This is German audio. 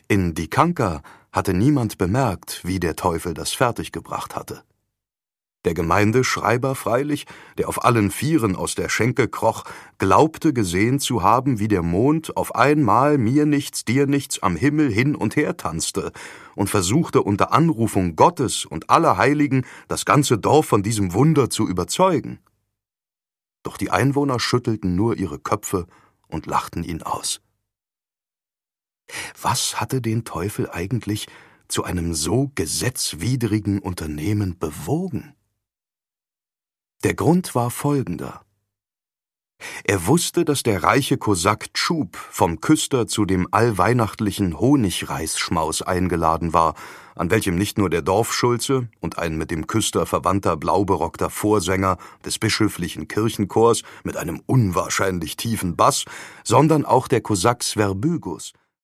In Dikanka hatte niemand bemerkt, wie der Teufel das fertiggebracht hatte. Der Gemeindeschreiber freilich, der auf allen Vieren aus der Schenke kroch, glaubte gesehen zu haben, wie der Mond auf einmal mir nichts, dir nichts am Himmel hin und her tanzte und versuchte unter Anrufung Gottes und aller Heiligen das ganze Dorf von diesem Wunder zu überzeugen. Doch die Einwohner schüttelten nur ihre Köpfe und lachten ihn aus. Was hatte den Teufel eigentlich zu einem so gesetzwidrigen Unternehmen bewogen? Der Grund war folgender. Er wusste, dass der reiche Kosak Tschub vom Küster zu dem allweihnachtlichen Honigreisschmaus eingeladen war, an welchem nicht nur der Dorfschulze und ein mit dem Küster verwandter blauberockter Vorsänger des bischöflichen Kirchenchors mit einem unwahrscheinlich tiefen Bass, sondern auch der Kosak Sverbygus